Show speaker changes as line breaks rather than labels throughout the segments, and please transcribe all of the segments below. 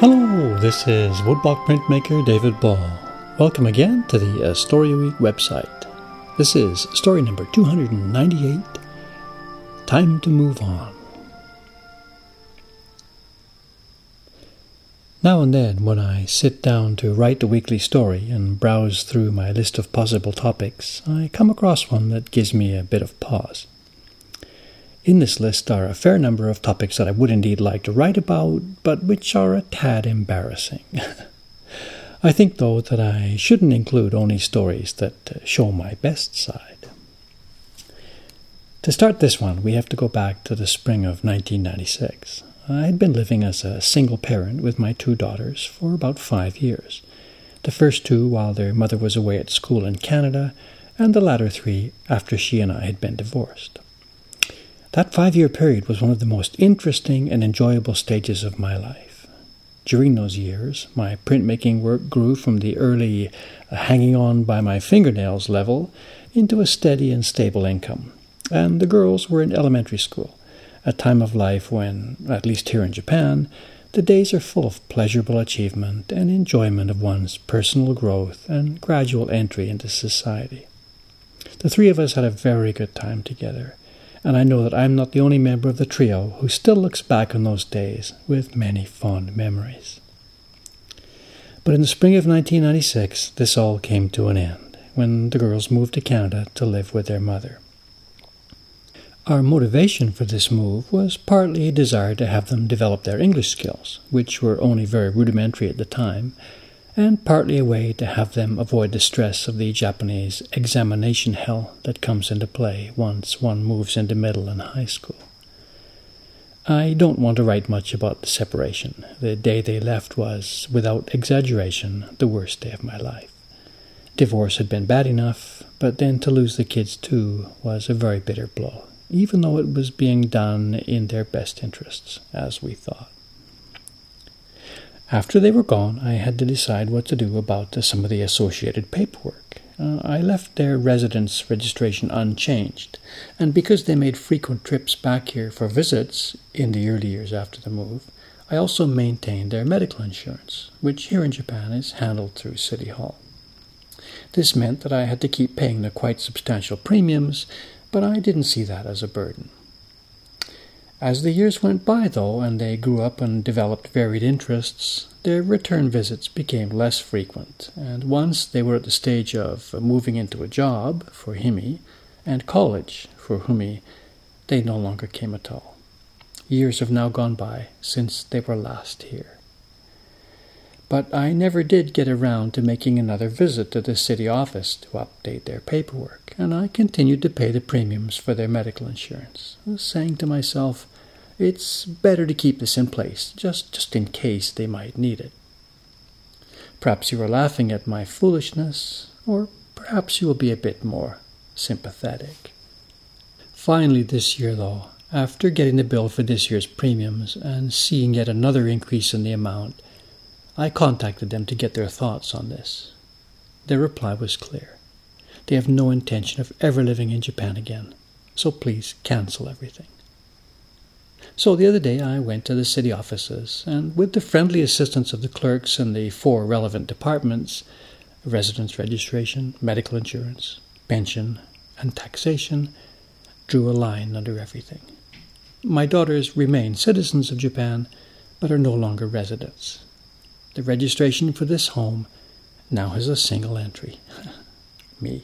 Hello, this is Woodblock printmaker David Ball. Welcome again to the Story Week website. This is story number 298, Time to Move On. Now and then, when I sit down to write a weekly story and browse through my list of possible topics, I come across one that gives me a bit of pause. In this list are a fair number of topics that I would indeed like to write about, but which are a tad embarrassing. I think, though, that I shouldn't include only stories that show my best side. To start this one, we have to go back to the spring of 1996. I had been living as a single parent with my two daughters for about 5 years. The first two while their mother was away at school in Canada, and the latter 3 after she and I had been divorced. That 5-year period was one of the most interesting and enjoyable stages of my life. During those years, my printmaking work grew from the early hanging on by my fingernails level into a steady and stable income, and the girls were in elementary school, a time of life when, at least here in Japan, the days are full of pleasurable achievement and enjoyment of one's personal growth and gradual entry into society. The 3 of us had a very good time together, and I know that I'm not the only member of the trio who still looks back on those days with many fond memories. But in the spring of 1996, this all came to an end, when the girls moved to Canada to live with their mother. Our motivation for this move was partly a desire to have them develop their English skills, which were only very rudimentary at the time, and partly a way to have them avoid the stress of the Japanese examination hell that comes into play once one moves into middle and high school. I don't want to write much about the separation. The day they left was, without exaggeration, the worst day of my life. Divorce had been bad enough, but then to lose the kids too was a very bitter blow, even though it was being done in their best interests, as we thought. After they were gone, I had to decide what to do about some of the associated paperwork. I left their residence registration unchanged, and because they made frequent trips back here for visits in the early years after the move, I also maintained their medical insurance, which here in Japan is handled through City Hall. This meant that I had to keep paying the quite substantial premiums, but I didn't see that as a burden. As the years went by, though, and they grew up and developed varied interests, their return visits became less frequent, and once they were at the stage of moving into a job for Himi and college for Humi, they no longer came at all. Years have now gone by since they were last here. But I never did get around to making another visit to the city office to update their paperwork, and I continued to pay the premiums for their medical insurance, saying to myself, it's better to keep this in place, just in case they might need it. Perhaps you are laughing at my foolishness, or perhaps you will be a bit more sympathetic. Finally this year, though, after getting the bill for this year's premiums and seeing yet another increase in the amount, I contacted them to get their thoughts on this. Their reply was clear. They have no intention of ever living in Japan again, so please cancel everything. So the other day I went to the city offices, and with the friendly assistance of the clerks in the 4 relevant departments, residence registration, medical insurance, pension, and taxation, drew a line under everything. My daughters remain citizens of Japan, but are no longer residents. The registration for this home now has a single entry. Me.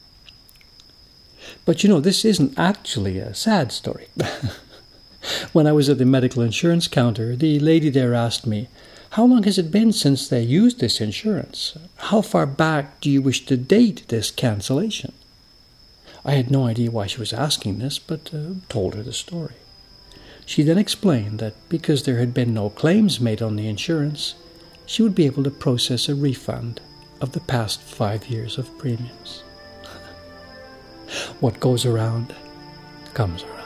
But this isn't actually a sad story. When I was at the medical insurance counter, the lady there asked me, "How long has it been since they used this insurance? How far back do you wish to date this cancellation?" I had no idea why she was asking this, but told her the story. She then explained that because there had been no claims made on the insurance, she would be able to process a refund of the past 5 years of premiums. What goes around comes around.